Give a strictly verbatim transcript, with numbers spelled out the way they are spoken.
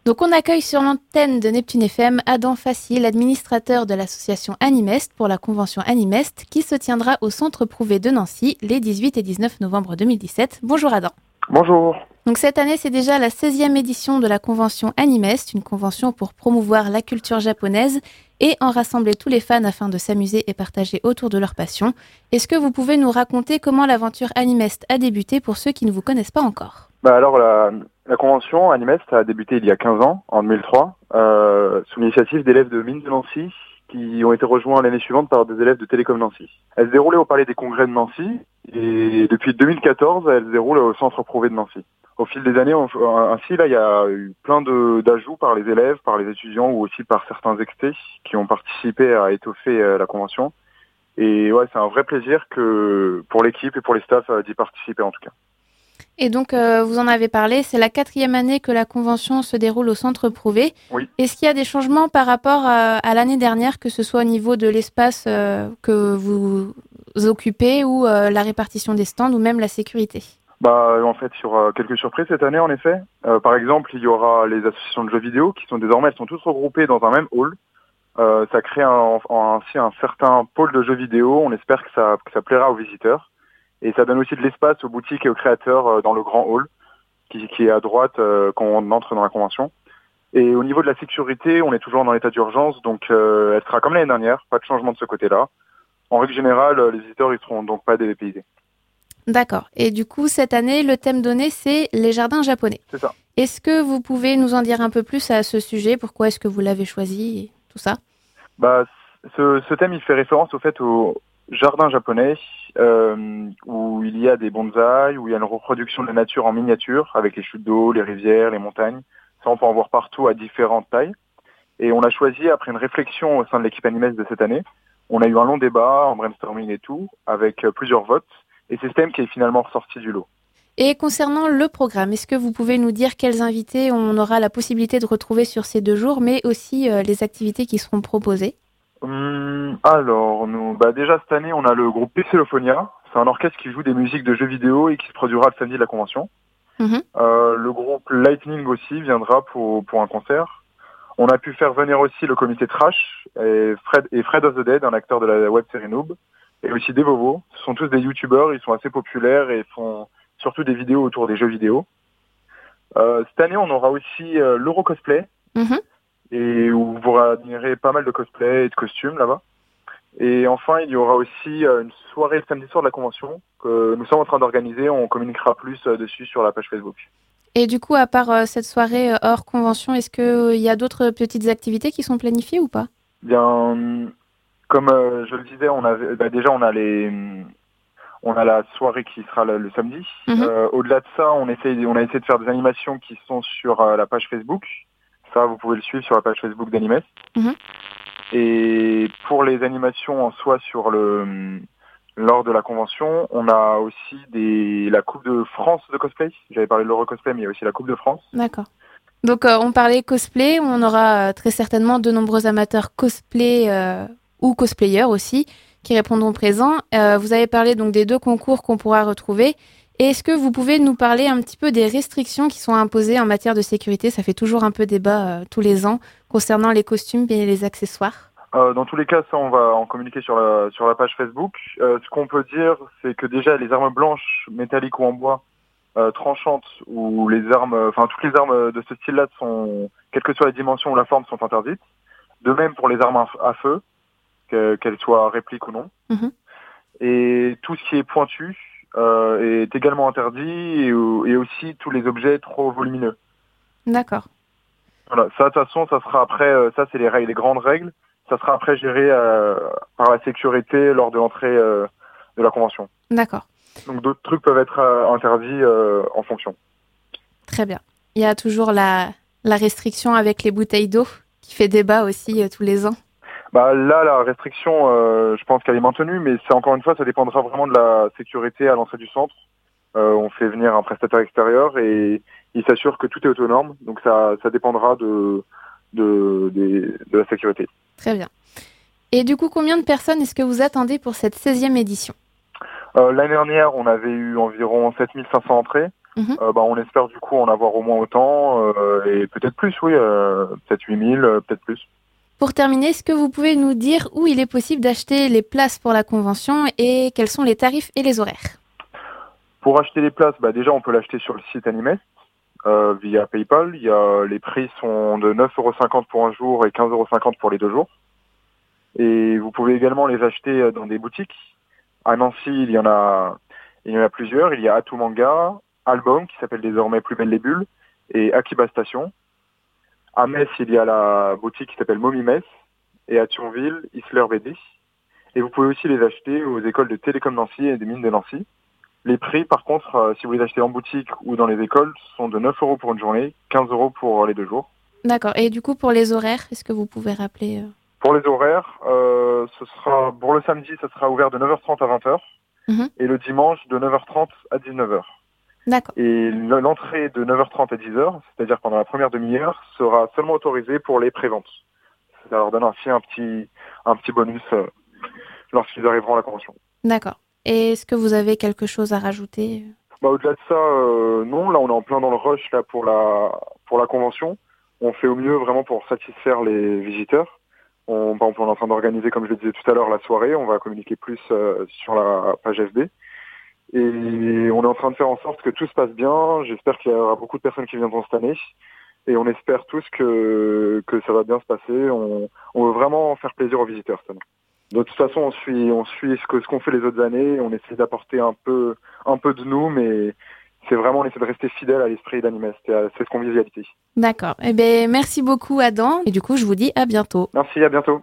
Donc on accueille sur l'antenne de Neptune F M Adam Fassi, l'administrateur de l'association Animest pour la convention Animest qui se tiendra au Centre Prouvé de Nancy les dix-huit et dix-neuf novembre deux mille dix-sept. Bonjour Adam. Bonjour. Donc cette année, c'est déjà la seizième édition de la convention Animest, une convention pour promouvoir la culture japonaise et en rassembler tous les fans afin de s'amuser et partager autour de leur passion. Est-ce que vous pouvez nous raconter comment l'aventure Animest a débuté pour ceux qui ne vous connaissent pas encore ? Bah alors la, la convention Animest a débuté il y a quinze ans, en deux mille trois, euh, sous l'initiative d'élèves de Mines de Nancy qui ont été rejoints l'année suivante par des élèves de Télécom Nancy. Elle se déroulait au Palais des Congrès de Nancy et depuis deux mille quatorze, elle se déroule au Centre Prouvé de Nancy. Au fil des années, on, ainsi, là, il y a eu plein de, d'ajouts par les élèves, par les étudiants ou aussi par certains extés qui ont participé à étoffer euh, la convention. Et ouais, c'est un vrai plaisir que pour l'équipe et pour les staffs euh, d'y participer en tout cas. Et donc, euh, vous en avez parlé, c'est la quatrième année que la convention se déroule au Centre Prouvé. Oui. Est-ce qu'il y a des changements par rapport à, à l'année dernière, que ce soit au niveau de l'espace euh, que vous occupez ou euh, la répartition des stands ou même la sécurité ? Bah, en fait, sur euh, quelques surprises cette année, en effet. Euh, par exemple, il y aura les associations de jeux vidéo qui sont désormais, elles sont toutes regroupées dans un même hall. Euh, ça crée un, un, ainsi un certain pôle de jeux vidéo. On espère que ça, que ça plaira aux visiteurs. Et ça donne aussi de l'espace aux boutiques et aux créateurs euh, dans le grand hall, qui, qui est à droite euh, quand on entre dans la convention. Et au niveau de la sécurité, on est toujours dans l'état d'urgence, donc euh, elle sera comme l'année dernière, pas de changement de ce côté-là. En règle générale, les visiteurs, ils seront donc pas dépaysés. D'accord. Et du coup, cette année, le thème donné, c'est les jardins japonais. C'est ça. Est-ce que vous pouvez nous en dire un peu plus à ce sujet ? Pourquoi est-ce que vous l'avez choisi et tout ça ? Bah, ce, ce thème, il fait référence au fait au jardin japonais, euh, où il y a des bonsaïs, où il y a une reproduction de la nature en miniature, avec les chutes d'eau, les rivières, les montagnes. Ça, on peut en voir partout à différentes tailles. Et on a choisi, après une réflexion au sein de l'équipe Animest de cette année, on a eu un long débat, en brainstorming et tout, avec plusieurs votes. Et c'est ce thème qui est finalement ressorti du lot. Et concernant le programme, est-ce que vous pouvez nous dire quels invités on aura la possibilité de retrouver sur ces deux jours, mais aussi euh, les activités qui seront proposées ? hum, Alors, nous, bah déjà cette année, on a le groupe Pixelophonia. C'est un orchestre qui joue des musiques de jeux vidéo et qui se produira le samedi de la convention. Mmh. Euh, le groupe Lightning aussi viendra pour, pour un concert. On a pu faire venir aussi le comité Trash et Fred, et Fred of the Dead, un acteur de la web série Noob, et aussi des Vovo. Ce sont tous des youtubeurs, ils sont assez populaires et font surtout des vidéos autour des jeux vidéo. Euh, cette année, on aura aussi euh, l'Euro Cosplay, Mmh. et où vous admirez pas mal de cosplay et de costumes là-bas. Et enfin, il y aura aussi euh, une soirée le samedi soir de la convention que nous sommes en train d'organiser. On communiquera plus euh, dessus sur la page Facebook. Et du coup, à part euh, cette soirée euh, hors convention, est-ce qu'il euh, y a d'autres petites activités qui sont planifiées ou pas ? Bien, comme euh, je le disais, on avait bah, déjà on a les on a la soirée qui sera le, le samedi. Mmh. Euh, au-delà de ça, on essaie on a essayé de faire des animations qui sont sur euh, la page Facebook. Ça, vous pouvez le suivre sur la page Facebook d'Animest. Mmh. Et pour les animations en soi sur le lors de la convention, on a aussi des la Coupe de France de cosplay. J'avais parlé de l'Euro Cosplay, mais il y a aussi la Coupe de France. D'accord. Donc, euh, on parlait cosplay, on aura euh, très certainement de nombreux amateurs cosplay euh, ou cosplayers aussi qui répondront présents. Euh, vous avez parlé donc des deux concours qu'on pourra retrouver. Et est-ce que vous pouvez nous parler un petit peu des restrictions qui sont imposées en matière de sécurité ? Ça fait toujours un peu débat euh, tous les ans concernant les costumes et les accessoires. Euh, dans tous les cas, ça, on va en communiquer sur la sur la page Facebook. Euh, ce qu'on peut dire, c'est que déjà les armes blanches, métalliques ou en bois, euh, tranchantes, ou les armes, enfin toutes les armes de ce style-là sont, quelle que soit la dimension ou la forme, sont interdites. De même pour les armes à, à feu, que, qu'elles soient répliques ou non. Mmh. Et tout ce qui est pointu euh, est également interdit, et, et aussi tous les objets trop volumineux. D'accord. Voilà, ça de toute façon, ça sera après, euh, ça c'est les règles, les grandes règles. Ça sera après géré euh, par la sécurité lors de l'entrée euh, de la convention. D'accord. Donc d'autres trucs peuvent être euh, interdits euh, en fonction. Très bien. Il y a toujours la, la restriction avec les bouteilles d'eau qui fait débat aussi euh, tous les ans. Bah là, la restriction, euh, je pense qu'elle est maintenue, mais c'est encore une fois, ça dépendra vraiment de la sécurité à l'entrée du centre. Euh, on fait venir un prestataire extérieur et il s'assure que tout est aux normes. Donc ça, ça dépendra de, de, de, de la sécurité. Très bien. Et du coup, combien de personnes est-ce que vous attendez pour cette seizième édition ? Euh, l'année dernière, on avait eu environ sept mille cinq cents entrées. Mhm. Euh, bah, on espère du coup en avoir au moins autant, euh, et peut-être plus, oui, euh, peut-être huit mille, euh, peut-être plus. Pour terminer, est-ce que vous pouvez nous dire où il est possible d'acheter les places pour la convention et quels sont les tarifs et les horaires? Pour acheter les places, bah, déjà on peut l'acheter sur le site Animest, euh, via PayPal. Il y a, les prix sont de neuf euros cinquante pour un jour et quinze euros cinquante pour les deux jours. Et vous pouvez également les acheter dans des boutiques. À Nancy, il y en a, il y en a plusieurs. Il y a Atout Manga, Album, qui s'appelle désormais Plus belle les bulles, et Akiba Station. À Metz, il y a la boutique qui s'appelle Mommy Metz, et à Thionville, Isler B D. Et vous pouvez aussi les acheter aux écoles de Télécom Nancy et des mines de Nancy. Les prix, par contre, euh, si vous les achetez en boutique ou dans les écoles, sont de neuf euros pour une journée, quinze euros pour les deux jours. D'accord. Et du coup, pour les horaires, est-ce que vous pouvez rappeler euh... Pour les horaires, euh, ce sera pour le samedi, ça sera ouvert de neuf heures trente à vingt heures, Mhm. et le dimanche de neuf heures trente à dix-neuf heures. D'accord. Et l'entrée de neuf heures trente à dix heures, c'est-à-dire pendant la première demi-heure, sera seulement autorisée pour les préventes. Ça leur donne ainsi un petit, un petit bonus euh, lorsqu'ils arriveront à la convention. D'accord. Et est-ce que vous avez quelque chose à rajouter? Bah, au-delà de ça, euh, non. Là, on est en plein dans le rush là pour la pour la convention. On fait au mieux vraiment pour satisfaire les visiteurs. On, par exemple, on est en train d'organiser, comme je le disais tout à l'heure, la soirée. On va communiquer plus euh, sur la page F B. Et on est en train de faire en sorte que tout se passe bien. J'espère qu'il y aura beaucoup de personnes qui viendront cette année. Et on espère tous que que ça va bien se passer. On, on veut vraiment faire plaisir aux visiteurs cette année. De toute façon, on suit, on suit ce que ce qu'on fait les autres années. On essaie d'apporter un peu, un peu de nous, mais c'est vraiment on essaie de rester fidèle à l'esprit d'Animest et à cette convivialité. D'accord. Eh bien, merci beaucoup, Adam. Et du coup, je vous dis à bientôt. Merci, à bientôt.